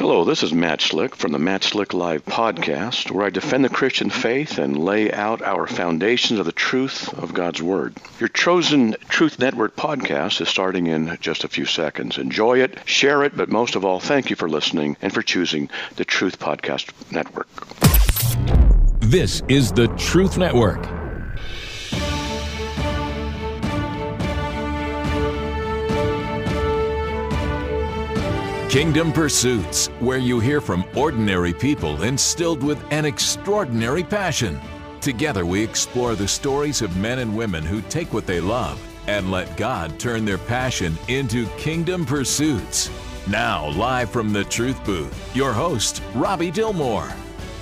Hello, this is Matt Slick from the Matt Slick Live podcast, where I defend the Christian faith and lay out our foundations of the truth of God's Word. Your chosen Truth Network podcast is starting in just a few seconds. Enjoy it, share it, but most of all, thank you for listening and for choosing the Truth Podcast Network. This is the Truth Network. Kingdom Pursuits, where you hear from ordinary people instilled with an extraordinary passion. Together we explore the stories of men and women who take what they love and let God turn their passion into kingdom pursuits. Now, live from the Truth Booth, your host, Robbie Dillmore.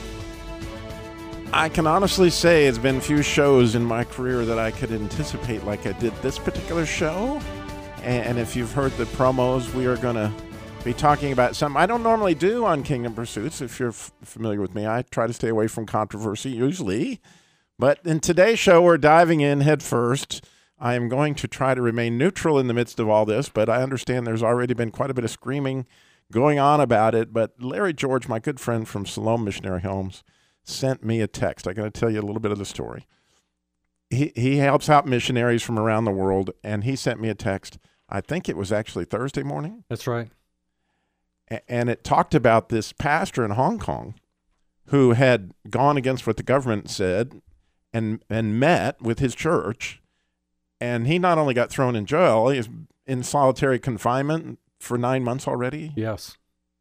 I can honestly say it's been few shows in my career that I could anticipate like I did this particular show. And if you've heard the promos, we are going to be talking about something I don't normally do on Kingdom Pursuits. If you're familiar with me, I try to stay away from controversy usually. But in today's show, we're diving in head first. I am going to try to remain neutral in the midst of all this, but I understand there's already been quite a bit of screaming going on about it. But Larry George, my good friend from Siloam Missionary Homes, sent me a text. I'm going to tell you a little bit of the story. He helps out missionaries from around the world, and he sent me a text. I think it was actually Thursday morning. That's right. And it talked about this pastor in Hong Kong who had gone against what the government said and met with his church. And he not only got thrown in jail, he's in solitary confinement for 9 months already. Yes.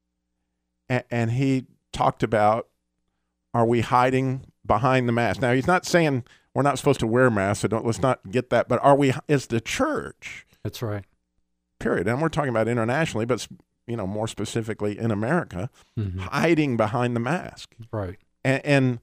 And he talked about, are we hiding behind the mask? Now, he's not saying we're not supposed to wear masks, so let's not get that. But is the church? That's right. Period. And we're talking about internationally, but more specifically in America, hiding behind the mask. Right. And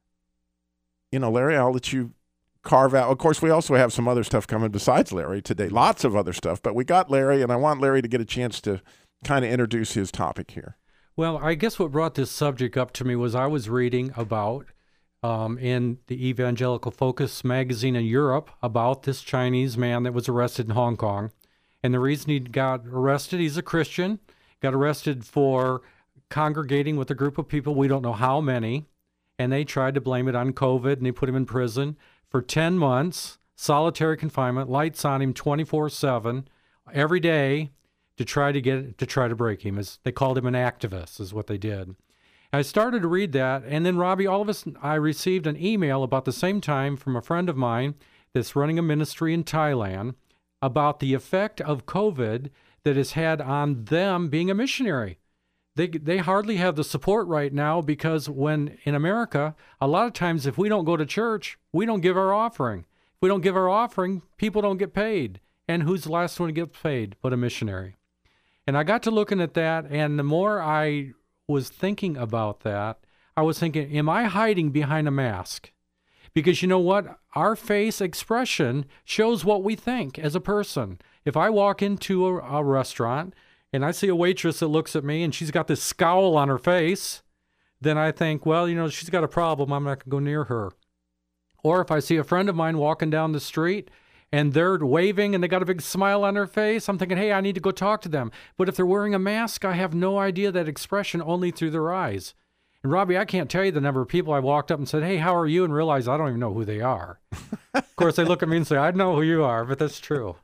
Larry, I'll let you carve out. Of course, we also have some other stuff coming besides Larry today, lots of other stuff, but we got Larry, and I want Larry to get a chance to kind of introduce his topic here. Well, I guess what brought this subject up to me was I was reading about in the Evangelical Focus magazine in Europe about this Chinese man that was arrested in Hong Kong. And the reason he got arrested, he's a Christian, got arrested for congregating with a group of people, we don't know how many, and they tried to blame it on COVID, and they put him in prison for 10 months, solitary confinement, lights on him 24/7, every day to try to break him. They called him an activist, is what they did. I started to read that, and then, Robbie, all of a sudden, I received an email about the same time from a friend of mine that's running a ministry in Thailand about the effect of COVID that has had on them being a missionary. They hardly have the support right now because when in America, a lot of times if we don't go to church, we don't give our offering. If we don't give our offering, people don't get paid. And who's the last one to get paid but a missionary? And I got to looking at that, and the more I was thinking about that, I was thinking, am I hiding behind a mask? Because you know what? Our face expression shows what we think as a person. If I walk into a restaurant and I see a waitress that looks at me and she's got this scowl on her face, then I think, well, she's got a problem. I'm not going to go near her. Or if I see a friend of mine walking down the street and they're waving and they got a big smile on their face, I'm thinking, hey, I need to go talk to them. But if they're wearing a mask, I have no idea that expression, only through their eyes. And Robbie, I can't tell you the number of people I walked up and said, hey, how are you? And realized I don't even know who they are. Of course, they look at me and say, I know who you are, but that's true.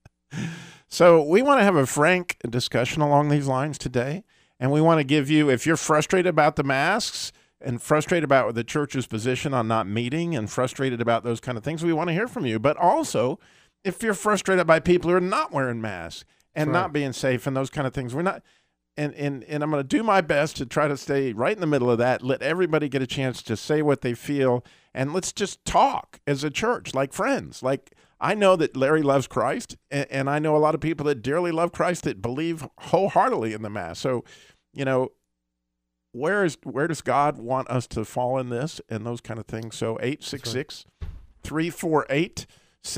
So we want to have a frank discussion along these lines today. And we want to give you, if you're frustrated about the masks and frustrated about the church's position on not meeting and frustrated about those kind of things, we want to hear from you. But also, if you're frustrated by people who are not wearing masks and not being safe and those kind of things, we're not... And I'm going to do my best to try to stay right in the middle of that, let everybody get a chance to say what they feel, and let's just talk as a church, like friends. Like, I know that Larry loves Christ, and I know a lot of people that dearly love Christ that believe wholeheartedly in the Mass. So, where does God want us to fall in this and those kind of things? So 866-348-7884,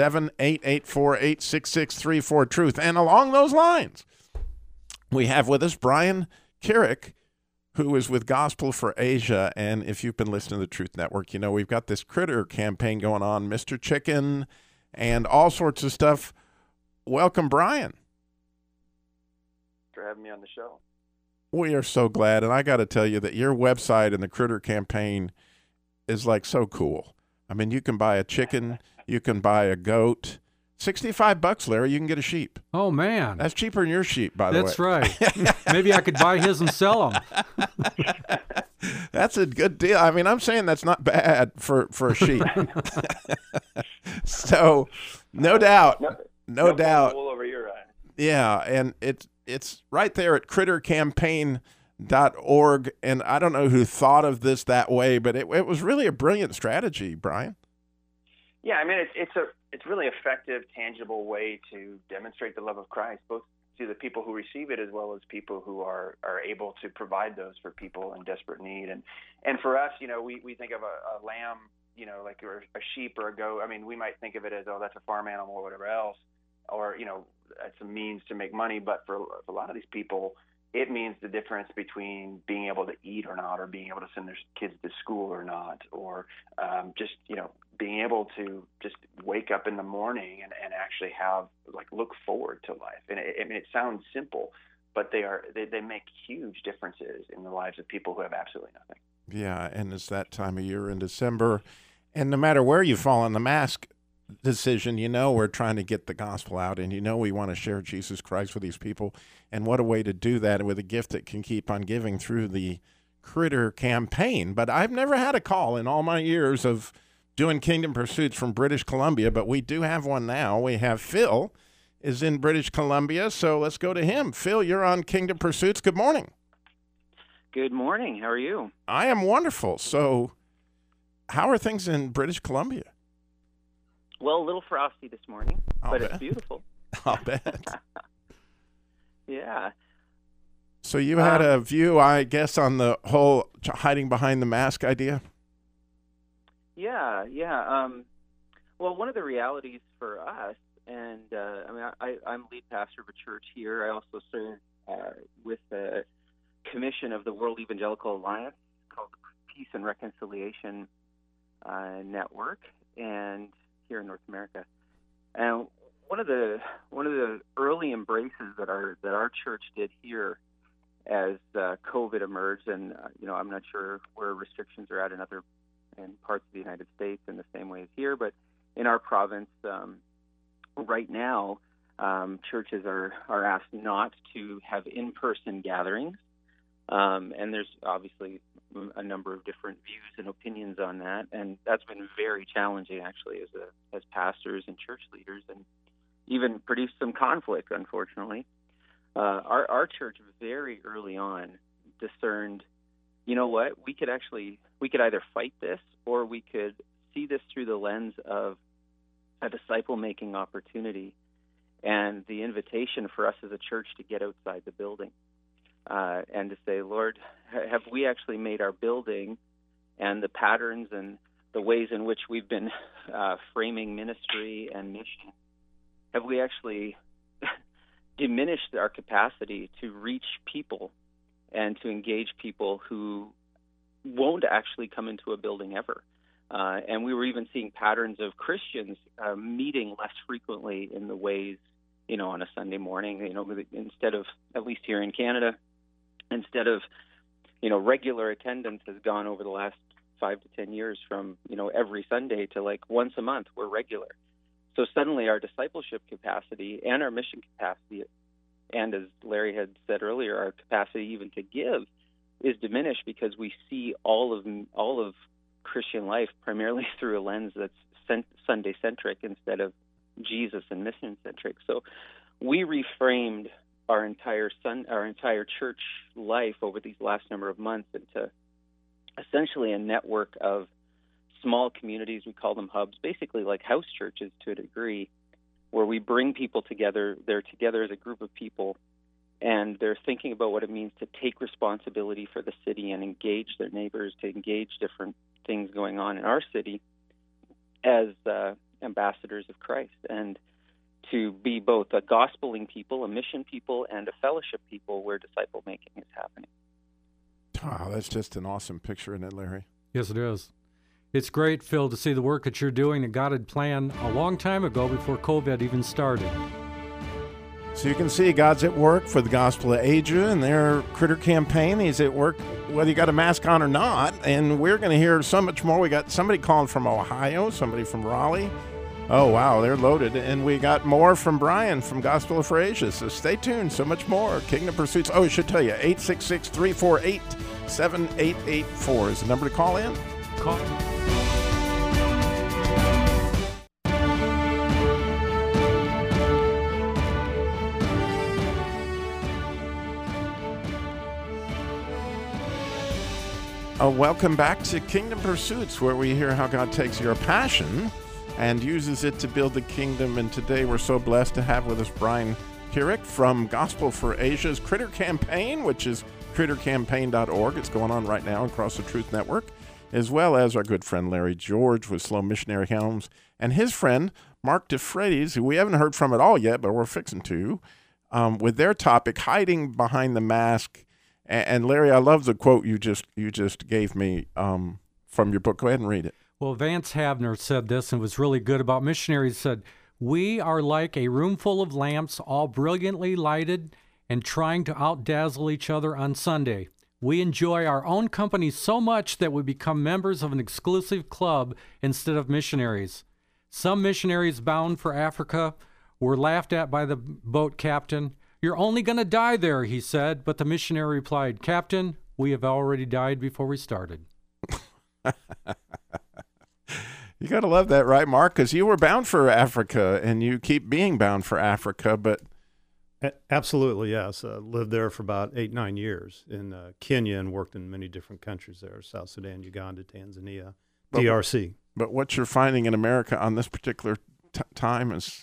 866-348-6634, Truth. And along those lines, we have with us Brian Carrick, who is with Gospel for Asia. And if you've been listening to the Truth Network, we've got this critter campaign going on, Mr. Chicken, and all sorts of stuff. Welcome, Brian. For having me on the show. We are so glad, and I got to tell you that your website and the Critter campaign is like so cool. I mean, you can buy a chicken, you can buy a goat. $65, Larry, you can get a sheep. Oh, man. That's cheaper than your sheep, by the way. That's right. Maybe I could buy his and sell them. That's a good deal. I mean, I'm saying that's not bad for a sheep. So, no doubt. No doubt. Wool over your eyes. Yeah, and it's right there at crittercampaign.org, and I don't know who thought of this that way, but it was really a brilliant strategy, Brian. Yeah, I mean, it's really effective, tangible way to demonstrate the love of Christ, both to the people who receive it as well as people who are able to provide those for people in desperate need. And for us, we think of a lamb, like or a sheep or a goat. I mean, we might think of it as, oh, that's a farm animal or whatever else, or that's a means to make money. But for a lot of these people, it means the difference between being able to eat or not, or being able to send their kids to school or not, or just being able to just wake up in the morning and actually have look forward to life. And it sounds simple, but they make huge differences in the lives of people who have absolutely nothing. Yeah, and it's that time of year in December, and no matter where you fall on the mask decision, we're trying to get the gospel out, and we want to share Jesus Christ with these people. And what a way to do that with a gift that can keep on giving through the Critter campaign. But I've never had a call in all my years of doing Kingdom Pursuits from British Columbia, but we do have one now. We have Phil is in British Columbia, so let's go to him. Phil, you're on Kingdom Pursuits. Good morning. Good morning. How are you? I am wonderful. So how are things in British Columbia? Well, a little frosty this morning, but bet. It's beautiful. I'll bet. Yeah. So you had a view, I guess, on the whole hiding behind the mask idea? Yeah. Well, one of the realities for us, and I'm lead pastor of a church here. I also serve with the commission of the World Evangelical Alliance called the Peace and Reconciliation Network, and here in North America. And one of the early embraces that our church did here as COVID emerged, and I'm not sure where restrictions are at in parts of the United States in the same way as here, but in our province right now, churches are asked not to have in-person gatherings, and there's obviously a number of different views and opinions on that, and that's been very challenging actually as pastors and church leaders, and even produced some conflict, unfortunately. Our church very early on discerned, what, we could either fight this or we could see this through the lens of a disciple-making opportunity and the invitation for us as a church to get outside the building and to say, Lord, have we actually made our building and the patterns and the ways in which we've been framing ministry and mission, have we actually diminished our capacity to reach people and to engage people who won't actually come into a building ever? And we were even seeing patterns of Christians meeting less frequently in the ways, on a Sunday morning, instead of, at least here in Canada, instead of, regular attendance has gone over the last 5 to 10 years from, every Sunday to once a month, we're regular. So suddenly our discipleship capacity and our mission capacity, and as Larry had said earlier, our capacity even to give is diminished because we see all of Christian life primarily through a lens that's Sunday-centric instead of Jesus and mission-centric. So we reframed our entire church life over these last number of months into essentially a network of small communities. We call them hubs, basically like house churches to a degree, where we bring people together. They're together as a group of people, and they're thinking about what it means to take responsibility for the city and engage their neighbors, to engage different things going on in our city as ambassadors of Christ, and to be both a gospeling people, a mission people, and a fellowship people where disciple making is happening. Oh, that's just an awesome picture, isn't it, Larry? Yes, it is. It's great, Phil, to see the work that you're doing that God had planned a long time ago before COVID even started. So you can see God's at work for the Gospel of Asia and their Critter campaign. He's at work whether you got a mask on or not. And we're going to hear so much more. We got somebody calling from Ohio, somebody from Raleigh. Oh, wow, they're loaded. And we got more from Brian from Gospel for Asia. So stay tuned. So much more. Kingdom Pursuits. Oh, I should tell you, 866-348-7884 is the number to call in. Call. Welcome back to Kingdom Pursuits, where we hear how God takes your passion and uses it to build the kingdom. And today we're so blessed to have with us Brian Kierak from Gospel for Asia's Critter Campaign, which is crittercampaign.org. It's going on right now across the Truth Network, as well as our good friend Larry George with Slow Missionary Homes, and his friend Mark DeFreitas, who we haven't heard from at all yet, but we're fixing to, with their topic, Hiding Behind the Mask. And Larry, I love the quote you just gave me from your book. Go ahead and read it. Well, Vance Havner said this and was really good about missionaries. He said, "We are like a room full of lamps, all brilliantly lighted and trying to outdazzle each other on Sunday. We enjoy our own company so much that we become members of an exclusive club instead of missionaries. Some missionaries bound for Africa were laughed at by the boat captain. 'You're only going to die there,' he said. But the missionary replied, 'Captain, we have already died before we started.'" You got to love that, right, Mark? Because you were bound for Africa, and you keep being bound for Africa, but... Absolutely, yes. Lived there for about 8-9 years in Kenya and worked in many different countries there, South Sudan, Uganda, Tanzania, DRC. But what you're finding in America on this particular time is...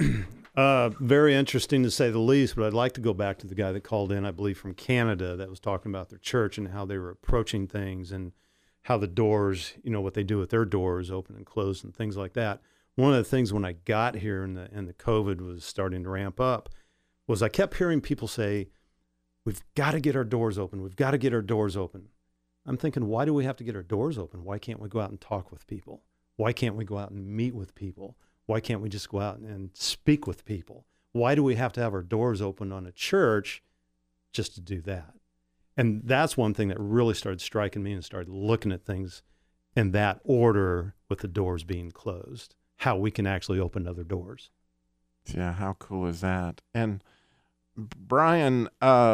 Very interesting to say the least, but I'd like to go back to the guy that called in, I believe, from Canada that was talking about their church and how they were approaching things and how the doors, what they do with their doors, open and close and things like that. One of the things when I got here and the COVID was starting to ramp up was I kept hearing people say, "We've got to get our doors open. We've got to get our doors open." I'm thinking, why do we have to get our doors open? Why can't we go out and talk with people? Why can't we go out and meet with people? Why can't we just go out and speak with people? Why do we have to have our doors open on a church just to do that? And that's one thing that really started striking me and started looking at things in that order with the doors being closed, how we can actually open other doors. Yeah, how cool is that? And Brian,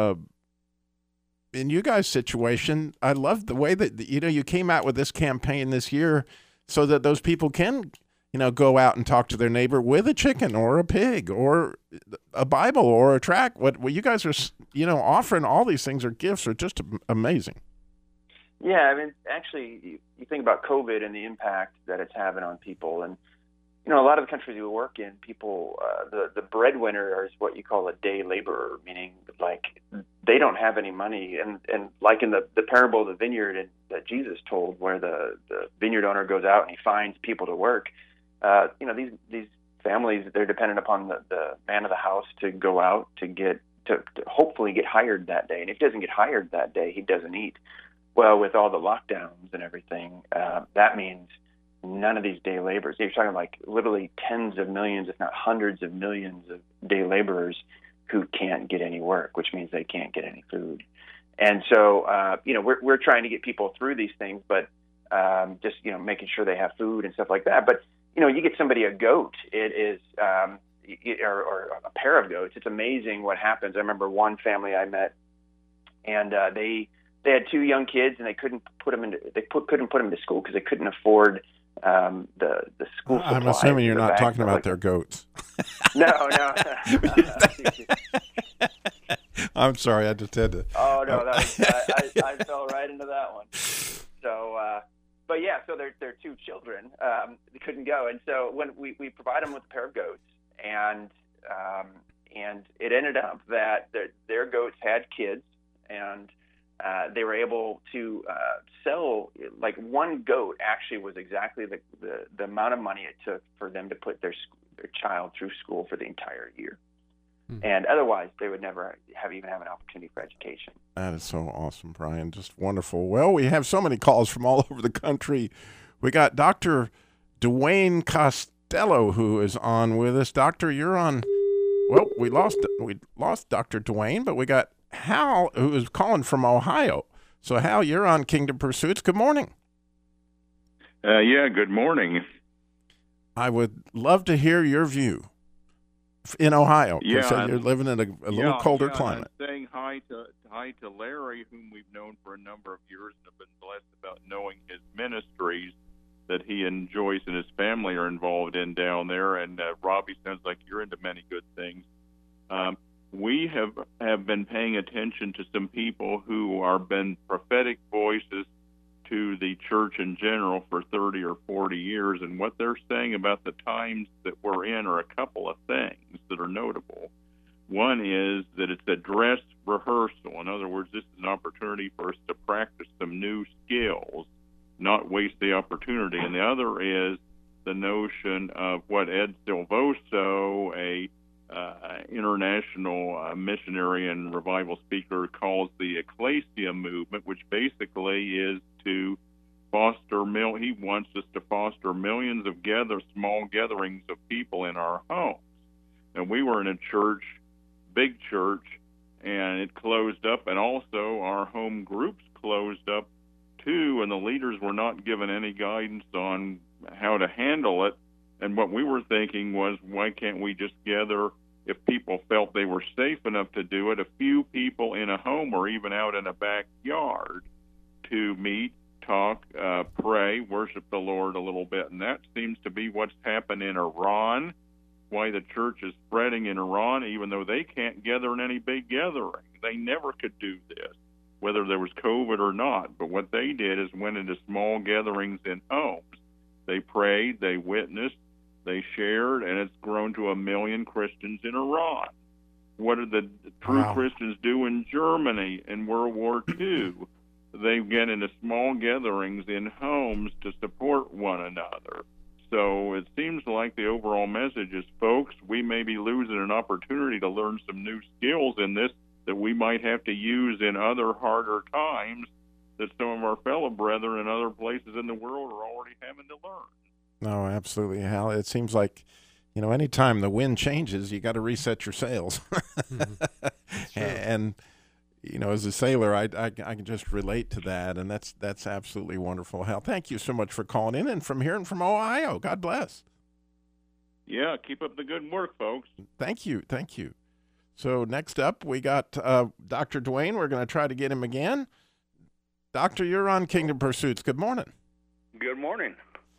in you guys' situation, I love the way that, you came out with this campaign this year so that those people can go out and talk to their neighbor with a chicken or a pig or a Bible or a tract. What you guys are, offering all these things are gifts are just amazing. Yeah, I mean, actually, you think about COVID and the impact that it's having on people. And, a lot of the countries we work in, people, the breadwinner is what you call a day laborer, meaning like they don't have any money. And like in the parable of the vineyard that Jesus told, where the vineyard owner goes out and he finds people to work, these families, they're dependent upon the man of the house to go out to hopefully get hired that day. And if he doesn't get hired that day, he doesn't eat. Well, with all the lockdowns and everything, that means none of these day laborers. You're talking like literally tens of millions, if not hundreds of millions of day laborers who can't get any work, which means they can't get any food. And so, we're trying to get people through these things, but just, making sure they have food and stuff like that. But you get somebody a goat, it is, or a pair of goats. It's amazing what happens. I remember one family I met, and they had 2 young kids, and they couldn't put them to school because they couldn't afford the school supplies. I'm assuming you're not talking about their goats. No. I'm sorry, I just had to. Oh no, I fell right into that one. So. But yeah, so they're 2 children. They couldn't go, and so when we provide them with a pair of goats, and it ended up that their goats had kids, and they were able to sell. Like one goat actually was exactly the amount of money it took for them to put their child through school for the entire year. And otherwise, they would never have an opportunity for education. That is so awesome, Brian. Just wonderful. Well, we have so many calls from all over the country. We got Dr. Dwayne Costello, who is on with us. Doctor, you're on Well, we lost Dr. Dwayne, but we got Hal, who is calling from Ohio. So, Hal, you're on Kingdom Pursuits. Good morning. Yeah, good morning. I would love to hear your view in Ohio. Yeah, you said you're living in a little colder climate. I'm saying hi to Larry, whom we've known for a number of years and have been blessed about knowing his ministries that he enjoys and his family are involved in down there. And Robbie, sounds like you're into many good things. We have been paying attention to some people who are been prophetic voices to the church in general for 30 or 40 years, and what they're saying about the times that we're in are a couple of things that are notable. One is that it's a dress rehearsal. In other words, this is an opportunity for us to practice some new skills, not waste the opportunity. And the other is the notion of what Ed Silvoso, a international missionary and revival speaker, calls the ecclesia movement, which basically is to foster he wants us to foster millions of small gatherings of people in our homes. And we were in a church, big church, and it closed up, and also our home groups closed up too, and the leaders were not given any guidance on how to handle it. And what we were thinking was, why can't we just gather, if people felt they were safe enough to do it, a few people in a home or even out in a backyard to meet, talk, pray, worship the Lord a little bit. And that seems to be what's happened in Iran, why the church is spreading in Iran, even though they can't gather in any big gathering. They never could do this, whether there was COVID or not. But what they did is went into small gatherings in homes. They prayed, they witnessed, they shared, and it's grown to 1 million Christians in Iran. What did the true Christians do in Germany in World War II? They get into small gatherings in homes to support one another. So it seems like the overall message is, folks, we may be losing an opportunity to learn some new skills in this that we might have to use in other harder times that some of our fellow brethren in other places in the world are already having to learn. No, absolutely, Hal. It seems like, anytime the wind changes, you got to reset your sails. And, as a sailor, I can just relate to that, and that's absolutely wonderful. Hal, thank you so much for calling in and from Ohio. God bless. Yeah, keep up the good work, folks. Thank you. So next up, we got Dr. Dwayne. We're going to try to get him again. Doctor, you're on Kingdom Pursuits. Good morning. Good morning.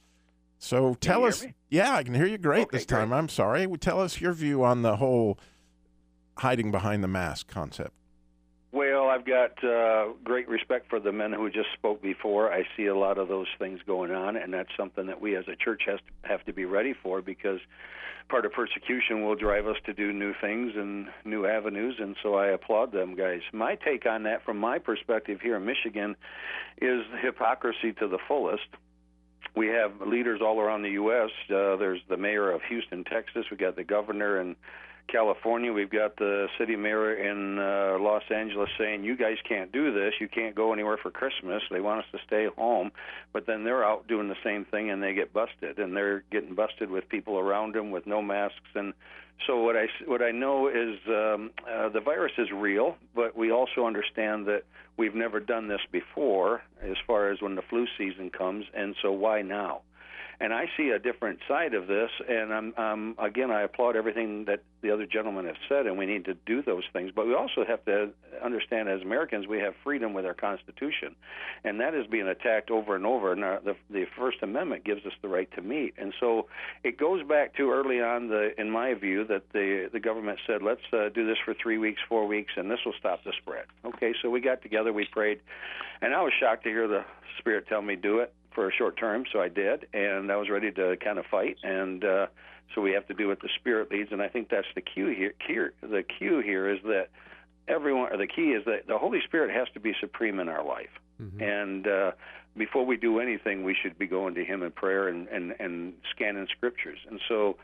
So tell us. Yeah, I can hear you great this time. Great. I'm sorry. Tell us your view on the whole hiding behind the mask concept. Well, I've got great respect for the men who just spoke before. I see a lot of those things going on, and that's something that we as a church have to be ready for, because part of persecution will drive us to do new things and new avenues, and so I applaud them guys. My take on that from my perspective here in Michigan is hypocrisy to the fullest. We have leaders all around the U.S. There's the mayor of Houston, Texas. We've got the governor in California. We've got the city mayor in Los Angeles saying, you guys can't do this. You can't go anywhere for Christmas. They want us to stay home. But then they're out doing the same thing, and they get busted. And they're getting busted with people around them with no masks. And so what I know is the virus is real, but we also understand that we've never done this before as far as when the flu season comes. And so why now? And I see a different side of this, and again, I applaud everything that the other gentlemen have said, and we need to do those things. But we also have to understand, as Americans, we have freedom with our Constitution, and that is being attacked over and over. And the First Amendment gives us the right to meet. And so it goes back to early on, in my view, that the government said, let's do this for 3 weeks, 4 weeks, and this will stop the spread. Okay, so we got together, we prayed, and I was shocked to hear the Spirit tell me do it for a short term, so I did, and I was ready to kind of fight, and so we have to do what the Spirit leads, and I think that's the cue here. The cue here is that the key is that the Holy Spirit has to be supreme in our life, and before we do anything, we should be going to Him in prayer and scanning Scriptures, and so,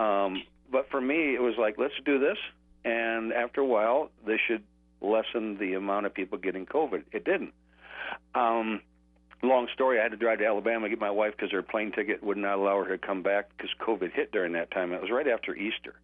but for me, it was like, let's do this, and after a while, this should lessen the amount of people getting COVID. It didn't. Long story, I had to drive to Alabama to get my wife because her plane ticket would not allow her to come back because COVID hit during that time. It was right after Easter.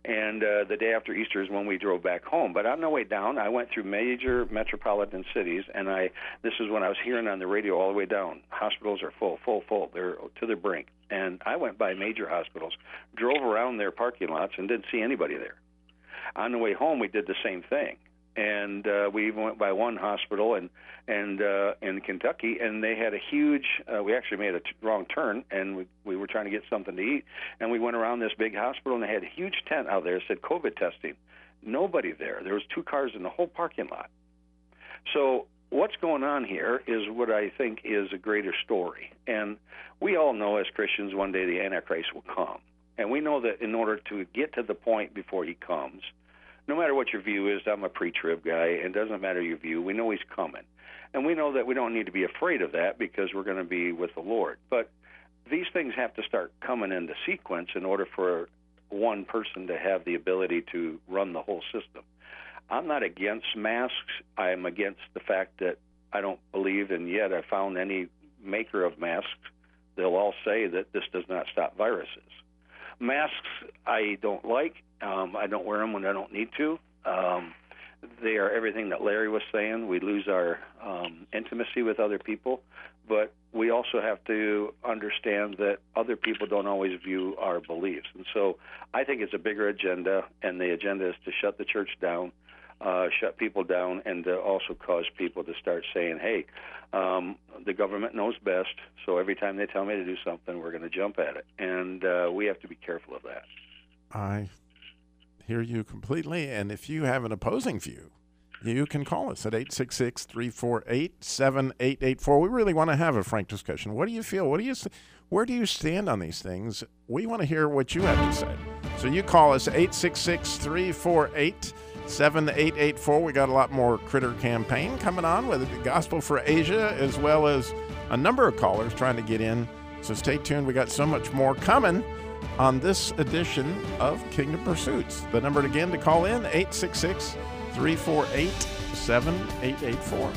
And the day after Easter is when we drove back home. But on the way down, I went through major metropolitan cities, and this is when I was hearing on the radio all the way down, hospitals are full. They're to the brink. And I went by major hospitals, drove around their parking lots, and didn't see anybody there. On the way home, we did the same thing. And we even went by one hospital in Kentucky, and they had a huge. We actually made a wrong turn, and we were trying to get something to eat, and we went around this big hospital, and they had a huge tent out there that said COVID testing. Nobody there. There was 2 cars in the whole parking lot. So what's going on here is what I think is a greater story, and we all know as Christians one day the Antichrist will come, and we know that in order to get to the point before he comes. No matter what your view is, I'm a pre-trib guy, and it doesn't matter your view. We know he's coming. And we know that we don't need to be afraid of that because we're going to be with the Lord. But these things have to start coming into sequence in order for one person to have the ability to run the whole system. I'm not against masks. I'm against the fact that I don't believe, and yet I found any maker of masks, they'll all say that this does not stop viruses. Masks I don't like. I don't wear them when I don't need to. They are everything that Larry was saying. We lose our intimacy with other people, but we also have to understand that other people don't always view our beliefs. And so I think it's a bigger agenda, and the agenda is to shut the church down, shut people down, and to also cause people to start saying, hey, the government knows best, so every time they tell me to do something, we're going to jump at it. And we have to be careful of that. I hear you completely, and if you have an opposing view, you can call us at 866-348-7884. We really want to have a frank discussion. What do you feel? Where do you stand on these things? We want to hear what you have to say. So you call us 866-348-7884. We got a lot more Critter Campaign coming on with the Gospel for Asia, as well as a number of callers trying to get in. So stay tuned. We got so much more coming on this edition of Kingdom Pursuits. The number again to call in, 866-348-7884.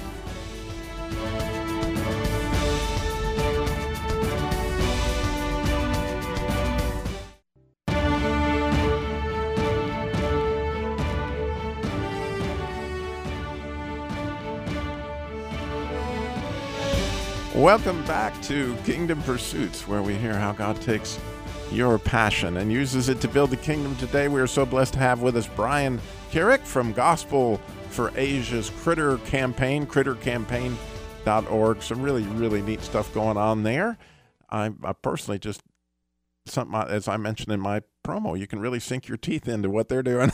Welcome back to Kingdom Pursuits, where we hear how God takes your passion and uses it to build the kingdom. Today we are so blessed to have with us Brian Carrick from Gospel for Asia's Critter Campaign, crittercampaign.org. Some really, really neat stuff going on there. I personally just, something, as I mentioned in my promo, you can really sink your teeth into what they're doing.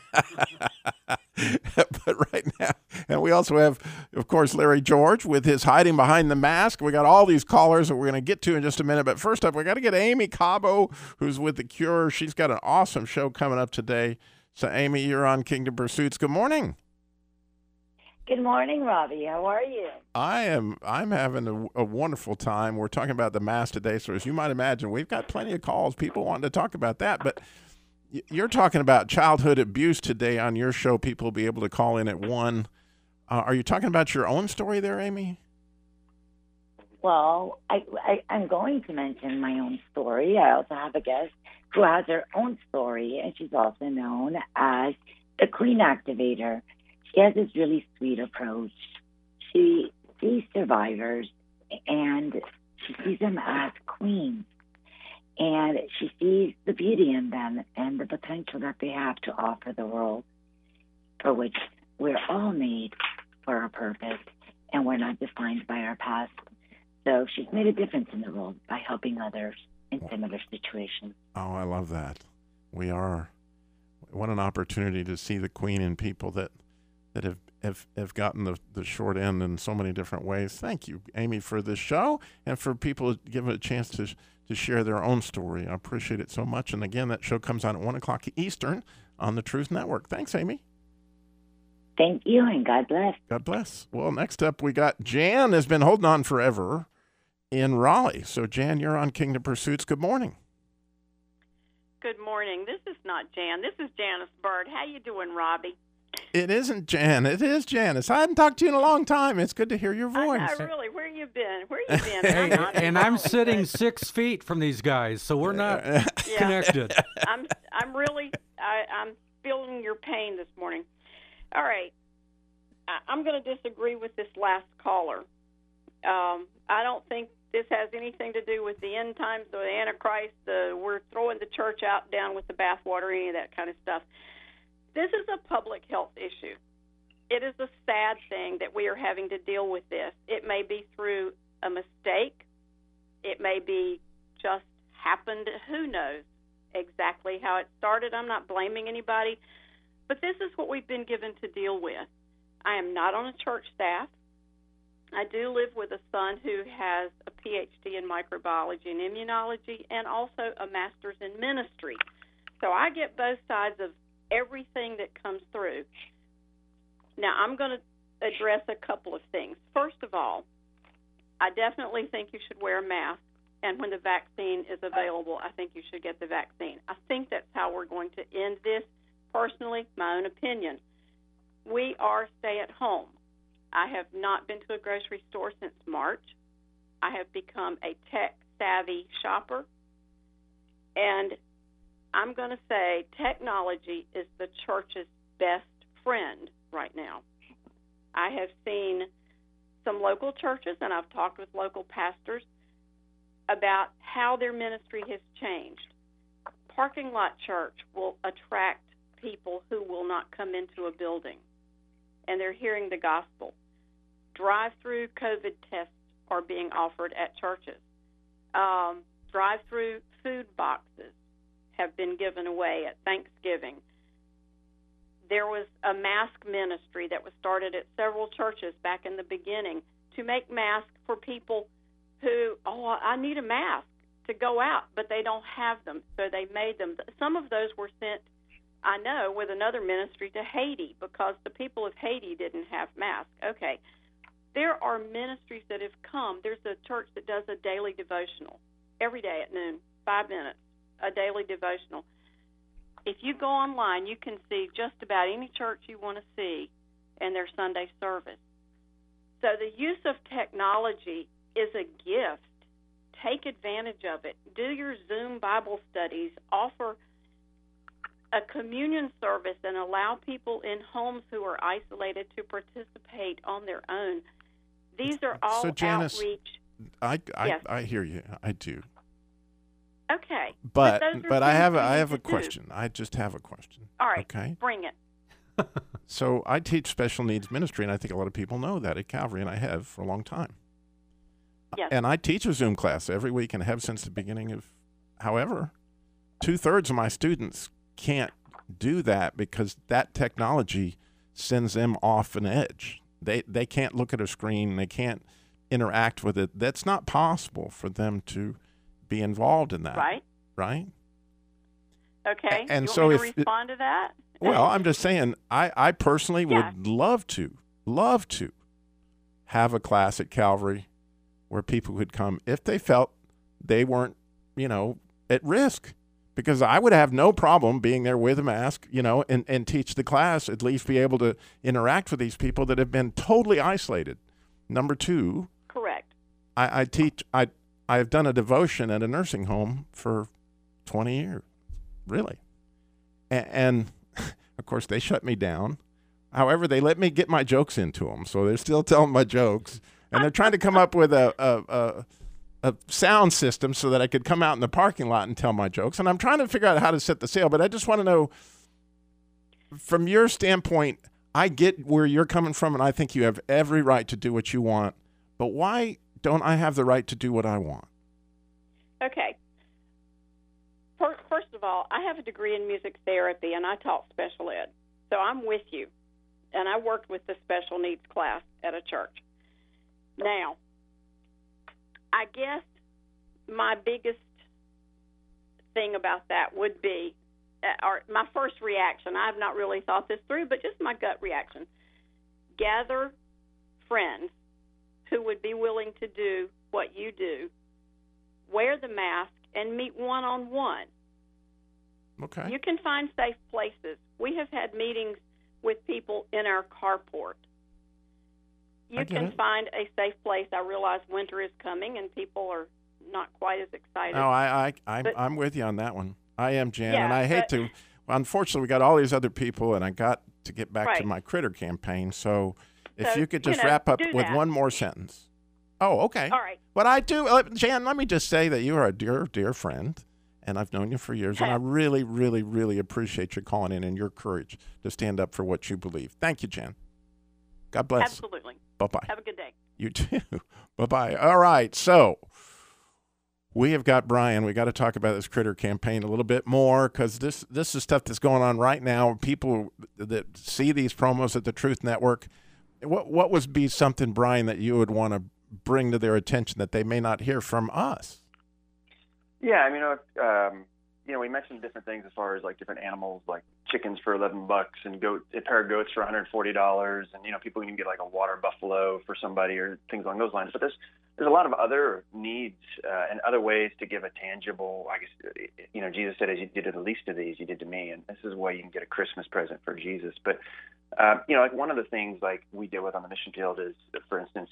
But right now, and we also have, of course, Larry George with his Hiding Behind the Mask. We got all these callers that we're going to get to in just a minute. But first up, we got to get Amy Cabo, who's with The Cure. She's got an awesome show coming up today. So, Amy, you're on Kingdom Pursuits. Good morning. Good morning, Robbie. How are you? I'm having a wonderful time. We're talking about the mask today. So as you might imagine, we've got plenty of calls, people wanting to talk about that. But you're talking about childhood abuse today on your show. People will be able to call in at 1. Are you talking about your own story there, Amy? Well, I'm going to mention my own story. I also have a guest who has her own story, and she's also known as the Queen Activator. She has this really sweet approach. She sees survivors, and she sees them as queens. And she sees the beauty in them and the potential that they have to offer the world, for which we're all made for a purpose, and we're not defined by our past. So she's made a difference in the world by helping others in similar situations. Oh, I love that. We are. What an opportunity to see the Queen in people that have gotten the short end in so many different ways. Thank you, Amy, for this show and for people giving a chance to share their own story. I appreciate it so much. And again, that show comes on at 1 o'clock Eastern on the Truth Network. Thanks, Amy. Thank you, and God bless. God bless. Well, next up, we got Jan has been holding on forever in Raleigh. So, Jan, you're on Kingdom Pursuits. Good morning. Good morning. This is not Jan. This is Janice Bird. How you doing, Robbie? It isn't Jan. It is Janice. I hadn't talked to you in a long time. It's good to hear your voice. Really. Where you you been? Where you been? And I'm sitting 6 feet from these guys, so we're not connected. I'm feeling your pain this morning. All right. I'm going to disagree with this last caller. I don't think this has anything to do with the end times, the Antichrist, we're throwing the church out down with the bathwater, any of that kind of stuff. This is a public health issue. It is a sad thing that we are having to deal with this. It may be through a mistake. It may be just happened. Who knows exactly how it started? I'm not blaming anybody. But this is what we've been given to deal with. I am not on a church staff. I do live with a son who has a PhD in microbiology and immunology and also a master's in ministry. So I get both sides of everything that comes through. Now, I'm going to address a couple of things. First of all, I definitely think you should wear a mask, and when the vaccine is available, I think you should get the vaccine. I think that's how we're going to end this. Personally, my own opinion. We are stay-at-home. I have not been to a grocery store since March. I have become a tech-savvy shopper, and I'm going to say technology is the church's best friend right now. I have seen some local churches, and I've talked with local pastors about how their ministry has changed. Parking lot church will attract people who will not come into a building, and they're hearing the gospel. Drive-through COVID tests are being offered at churches. Drive-through food boxes have been given away at Thanksgiving. There was a mask ministry that was started at several churches back in the beginning to make masks for people who, I need a mask to go out, but they don't have them, so they made them. Some of those were sent, I know, with another ministry to Haiti because the people of Haiti didn't have masks. Okay. There are ministries that have come. There's a church that does a daily devotional every day at noon, 5 minutes, a daily devotional. If you go online, you can see just about any church you want to see in their Sunday service. So the use of technology is a gift. Take advantage of it. Do your Zoom Bible studies. Offer a communion service and allow people in homes who are isolated to participate on their own. Ththese are all Janice, outreach. Yes. I hear you. I do. Okay. But I have a question. I just have a question. All right. Okay. Bring it. So I teach special needs ministry, and I think a lot of people know that at Calvary, and I have for a long time. Yes. And I teach a Zoom class every week and have since the beginning of, however, 2/3 of my students can't do that because that technology sends them off an edge. They can't look at a screen. They can't interact with it. That's not possible for them to be involved in that. Right. Right? Okay. And you so want me to respond to that? Well, I'm just saying, I personally would love to have a class at Calvary where people could come if they felt they weren't, at risk. Because I would have no problem being there with a mask, and teach the class, at least be able to interact with these people that have been totally isolated. Number two. Correct. I've done a devotion at a nursing home for 20 years, really. And of course, they shut me down. However, they let me get my jokes into them, so they're still telling my jokes. And they're trying to come up with a sound system so that I could come out in the parking lot and tell my jokes. And I'm trying to figure out how to set the sail, but I just want to know, from your standpoint, I get where you're coming from, and I think you have every right to do what you want, but why don't I have the right to do what I want? Okay. First of all, I have a degree in music therapy, and I taught special ed. So I'm with you. And I worked with the special needs class at a church. Now, I guess my biggest thing about that would be, or my first reaction, I have not really thought this through, but just my gut reaction. Gather friends who would be willing to do what you do, wear the mask, and meet one-on-one. Okay. You can find safe places. We have had meetings with people in our carport. you can find a safe place. I realize winter is coming and people are not quite as excited. No, I'm with you on that one. I am, Jan, Yeah, and I hate to. Unfortunately, we got all these other people, and I got to get back to my critter campaign. So, if you could just wrap up with one more sentence. Oh, okay. All right. But I do, Jan. Let me just say that you are a dear, dear friend, and I've known you for years, and I really, really, really appreciate your calling in and your courage to stand up for what you believe. Thank you, Jan. God bless. Absolutely. Bye-bye. Have a good day. You too. Bye-bye. All right, so we have got Brian. We got to talk about this critter campaign a little bit more because this is stuff that's going on right now. People that see these promos at the Truth Network, what would be something, Brian, that you would want to bring to their attention that they may not hear from us? Yeah, I mean, we mentioned different things as far as like different animals, like chickens for $11 and a pair of goats for $140, and people can get like a water buffalo for somebody or things along those lines. But there's a lot of other needs and other ways to give a tangible. I guess Jesus said, "As you did to the least of these, you did to me," and this is why you can get a Christmas present for Jesus. But like one of the things like we deal with on the mission field is, for instance,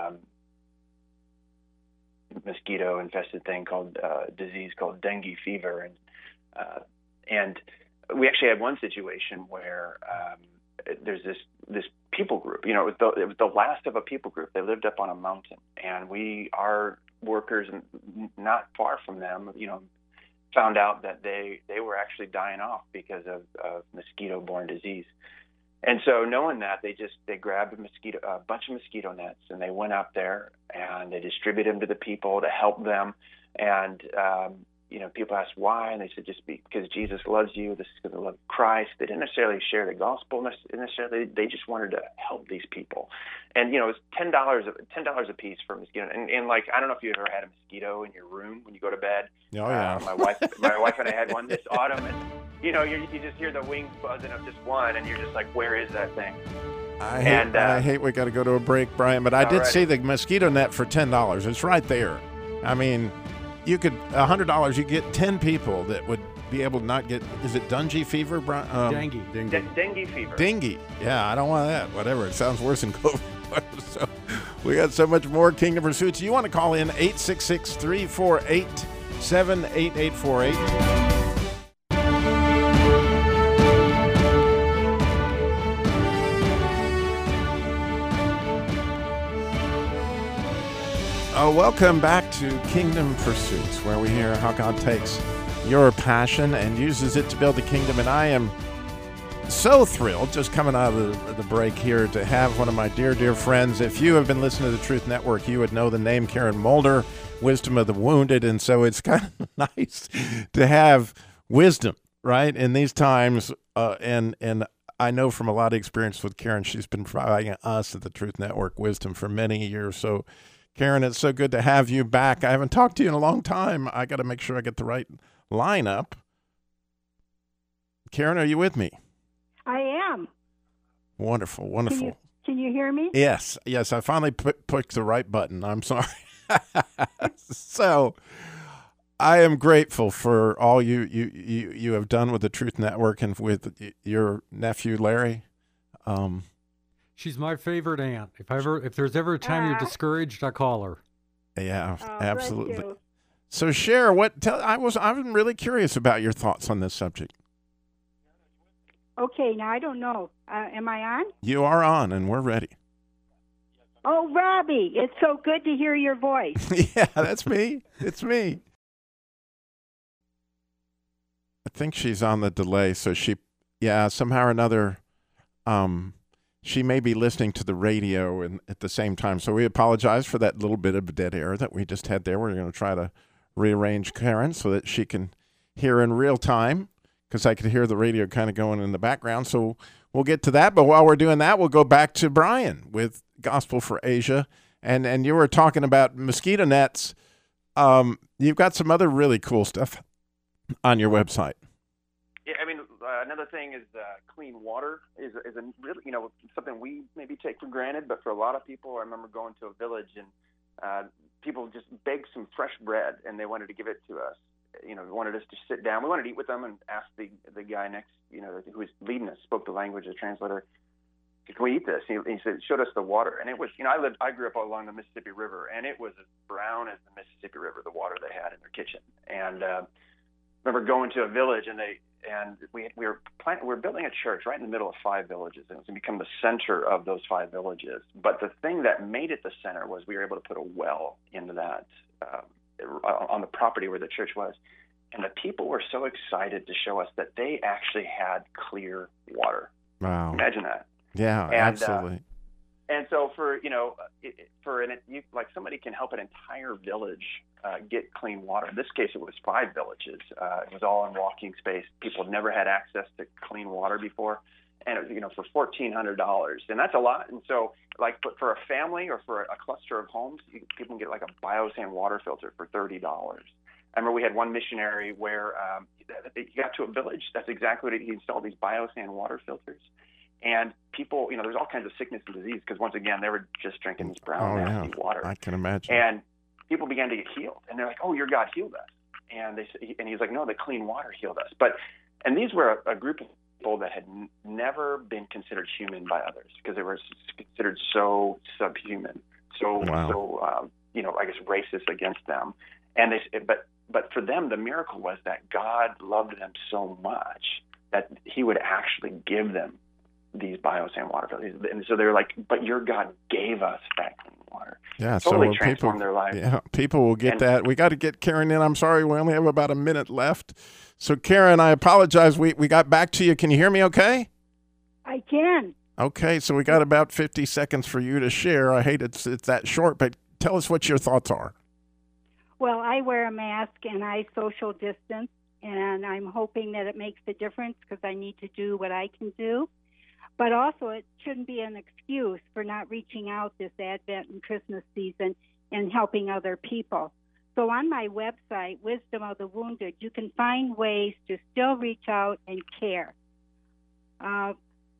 mosquito-infested thing called disease called dengue fever, and we actually had one situation where there's this people group. It was the last of a people group. They lived up on a mountain, and our workers not far from them, found out that they were actually dying off because of mosquito-borne disease. And so knowing that, they grabbed a bunch of mosquito nets, and they went out there and they distributed them to the people to help them. And people asked why, and they said just because Jesus loves you. This is because of the love of Christ. They didn't necessarily share the gospel necessarily. They just wanted to help these people. And it was $10 a piece for a mosquito. And like, I don't know if you ever had a mosquito in your room when you go to bed. Oh yeah. My wife and I had one this autumn, and you just hear the wings buzzing of just one, and you're just like, where is that thing? I hate we got to go to a break, Brian, but I did see the mosquito net for $10. It's right there. I mean, you could $100. You get 10 people that would be able to not get. Is it dengue fever, Brian? Dengue fever. Dengue. Yeah, I don't want that. Whatever. It sounds worse than COVID. So we got so much more Kingdom Pursuits. You want to call in 866-348-7848. Welcome back to Kingdom Pursuits, where we hear how God takes your passion and uses it to build the kingdom. And I am so thrilled, just coming out of the break here, to have one of my dear, dear friends. If you have been listening to the Truth Network, you would know the name Karen Mulder, Wisdom of the Wounded. And so it's kind of nice to have wisdom, right, in these times. And I know from a lot of experience with Karen, she's been providing us at the Truth Network wisdom for many years. So Karen, it's so good to have you back. I haven't talked to you in a long time. I got to make sure I get the right lineup. Karen, are you with me? I am. Wonderful, wonderful. Can you hear me? Yes. I finally picked the right button. I'm sorry. So I am grateful for all you have done with the Truth Network and with your nephew, Larry. She's my favorite aunt. If there's ever a time you're discouraged, I call her. Yeah, absolutely. So share I'm really curious about your thoughts on this subject. Okay, now I don't know. Am I on? You are on, and we're ready. Oh, Robbie, it's so good to hear your voice. Yeah, that's me. It's me. I think she's on the delay, so somehow or another, she may be listening to the radio at the same time. So we apologize for that little bit of dead air that we just had there. We're going to try to rearrange Karen so that she can hear in real time, because I could hear the radio kind of going in the background. So we'll get to that. But while we're doing that, we'll go back to Brian with Gospel for Asia. And you were talking about mosquito nets. You've got some other really cool stuff on your website. Yeah, I mean, another thing is clean water is a really, something we maybe take for granted, but for a lot of people, I remember going to a village and people just begged some fresh bread, and they wanted to give it to us. They wanted us to sit down. We wanted to eat with them and ask the guy next, who was leading us, spoke the language, the translator, can we eat this? He said, showed us the water. And it was, I grew up along the Mississippi River, and it was as brown as the Mississippi River, the water they had in their kitchen. And remember going to a village, and we were building a church right in the middle of 5 villages, and it was going to become the center of those 5 villages. But the thing that made it the center was we were able to put a well into that on the property where the church was. And the people were so excited to show us that they actually had clear water. Wow. Imagine that. Yeah, absolutely. And so like somebody can help an entire village get clean water. In this case, it was 5 villages. It was all in walking space. People had never had access to clean water before, and it was, for $1,400, and that's a lot. And so, like, for a family or for a cluster of homes, people can get like a Biosan water filter for $30. I remember we had one missionary where he got to a village. That's exactly what he installed, these Biosan water filters. And people, there's all kinds of sickness and disease because, once again, they were just drinking this brown, nasty water. I can imagine. And people began to get healed. And they're like, oh, your God healed us. And he's like, no, the clean water healed us. And these were a group of people that had never been considered human by others because they were considered so subhuman, I guess racist against them. And but for them, the miracle was that God loved them so much that he would actually give them these Biosan water filters. And so they're like, but your God gave us that clean water. Yeah, totally transformed their lives. Yeah, people will get that. We got to get Karen in. I'm sorry, we only have about a minute left. So Karen, I apologize. We got back to you. Can you hear me okay? I can. Okay, so we got about 50 seconds for you to share. I hate it's that short, but tell us what your thoughts are. Well, I wear a mask and I social distance, and I'm hoping that it makes a difference because I need to do what I can do. But also, it shouldn't be an excuse for not reaching out this Advent and Christmas season and helping other people. So on my website, Wisdom of the Wounded, you can find ways to still reach out and care on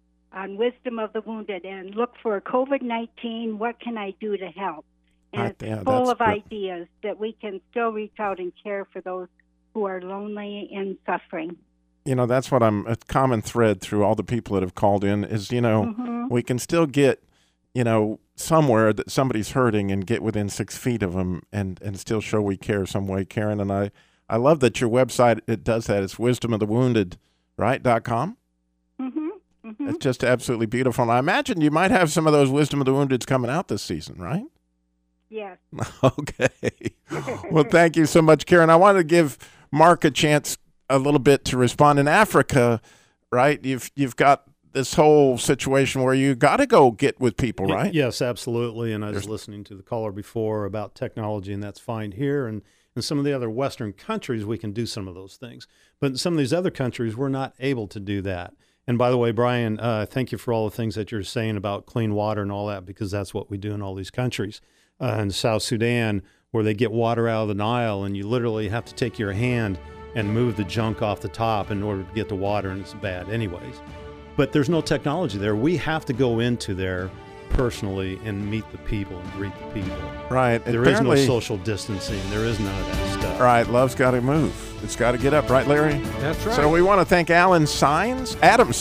Wisdom of the Wounded, and look for COVID-19, what can I do to help? And it's full of ideas that we can still reach out and care for those who are lonely and suffering. That's what a common thread through all the people that have called in is, we can still get, somewhere that somebody's hurting and get within 6 feet of them and still show we care some way, Karen. And I love that your website, it does that. It's wisdomofthewounded, right, .com? It's just absolutely beautiful. And I imagine you might have some of those Wisdom of the Woundeds coming out this season, right? Yes. Okay. Well, thank you so much, Karen. I wanted to give Mark a chance a little bit to respond. In Africa, right, you've got this whole situation where you got to go get with people, right? Yes, absolutely. And I was listening to the caller before about technology, and that's fine here. And in some of the other Western countries, we can do some of those things. But in some of these other countries, we're not able to do that. And by the way, Brian, thank you for all the things that you're saying about clean water and all that, because that's what we do in all these countries. In South Sudan, where they get water out of the Nile, and you literally have to take your hand and move the junk off the top in order to get the water, and it's bad anyways. But there's no technology there. We have to go into there personally and meet the people and greet the people. Right. There is no social distancing. There is none of that stuff. Right. Love's got to move. It's got to get up. Right, Larry? That's right. So we want to thank Adam Sines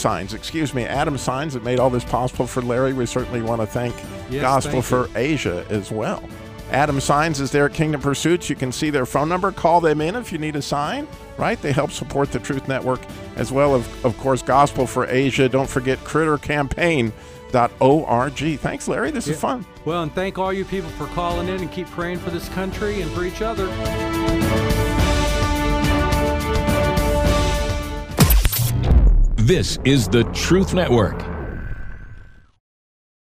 that made all this possible for Larry. We certainly want to thank Gospel for Asia as well. Adam Sines is there at Kingdom Pursuits. You can see their phone number. Call them in if you need a sign, right? They help support the Truth Network as well as, of course, Gospel for Asia. Don't forget crittercampaign.org. Thanks, Larry. This is fun. Well, and thank all you people for calling in, and keep praying for this country and for each other. This is the Truth Network.